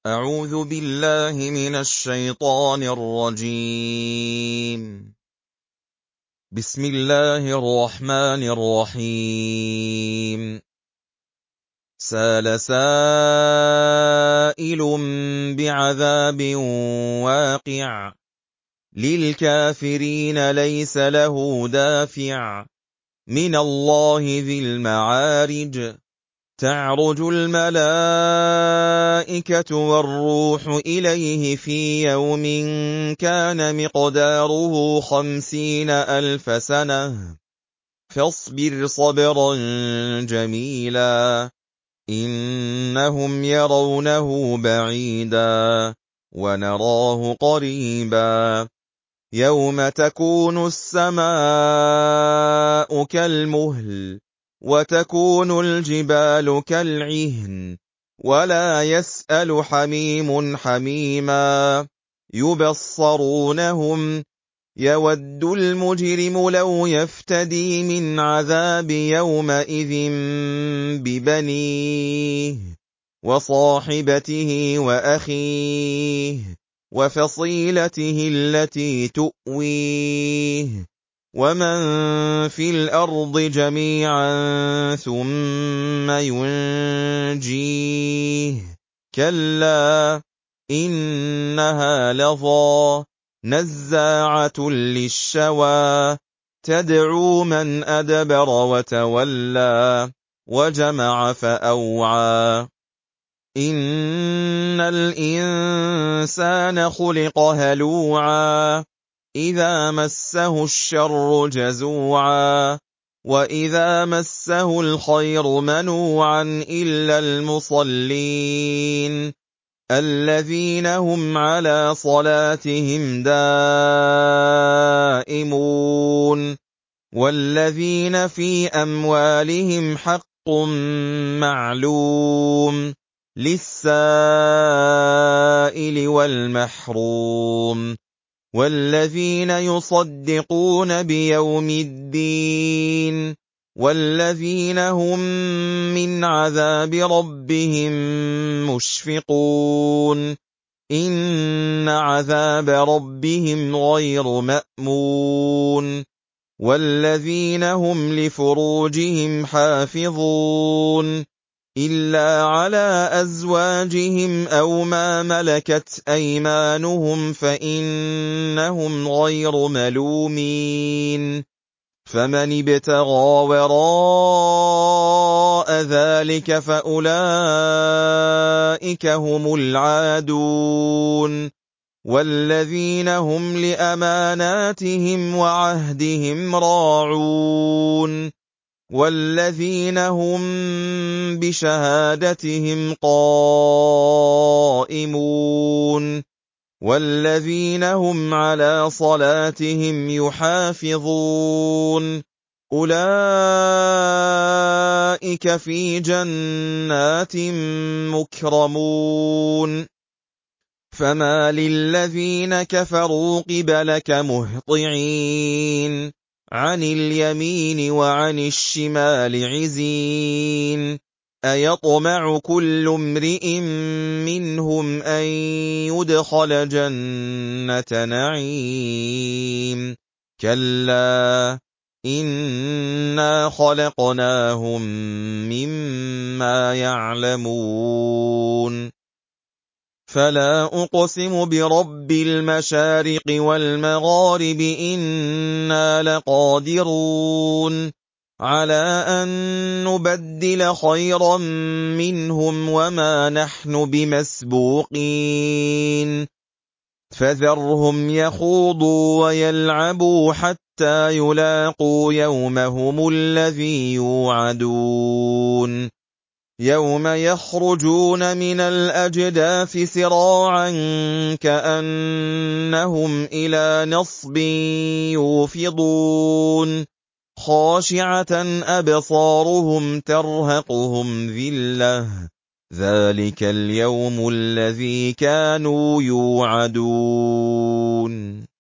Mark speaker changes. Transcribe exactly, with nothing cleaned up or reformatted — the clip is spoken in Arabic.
Speaker 1: أعوذ بالله من الشيطان الرجيم. بسم الله الرحمن الرحيم. سأل سائل بعذاب واقع للكافرين ليس له دافع من الله ذي المعارج. تعرج الملائكة والروح إليه في يوم كان مقداره خمسين ألف سنة فاصبر صبرا جميلا إنهم يرونه بعيدا ونراه قريبا يوم تكون السماء كالمهل وتكون الجبال كالعهن ولا يسأل حميم حميما يبصرونهم يود المجرم لو يفتدي من عذاب يومئذ ببنيه وصاحبته وأخيه وفصيلته التي تؤويه ومن في الأرض جميعا ثم ينجيه كلا إنها لظى نزاعة للشوى تدعو من أدبر وتولى وجمع فأوعى إن الإنسان خلق هلوعا إذا مسه الشر جزوعا وإذا مسه الخير منوعا إلا المصلين الذين هم على صلاتهم دائمون والذين في أموالهم حق معلوم للسائل والمحروم والذين يصدقون بيوم الدين والذين هم من عذاب ربهم مشفقون إن عذاب ربهم غير مأمون والذين هم لفروجهم حافظون إلا على أزواجهم أو ما ملكت أيمانهم فإنهم غير ملومين فمن ابتغى وراء ذلك فأولئك هم العادون والذين هم لأماناتهم وعهدهم راعون والذين هم بشهادتهم قائمون والذين هم على صلاتهم يحافظون أولئك في جنات مكرمون فما للذين كفروا قبلك مهطعين عن اليمين وعن الشمال عزين أيطمع كل امرئ منهم أن يدخل جنة نعيم كلا إنا خلقناهم مما يعلمون فلا أقسم برب المشارق والمغارب إنا لقادرون على أن نبدل خيرا منهم وما نحن بمسبوقين فذرهم يخوضوا ويلعبوا حتى يلاقوا يومهم الذي يوعدون يوم يخرجون من الأجداث سراعا كأنهم إلى نصب يوفضون خاشعة أبصارهم ترهقهم ذلة ذلك اليوم الذي كانوا يوعدون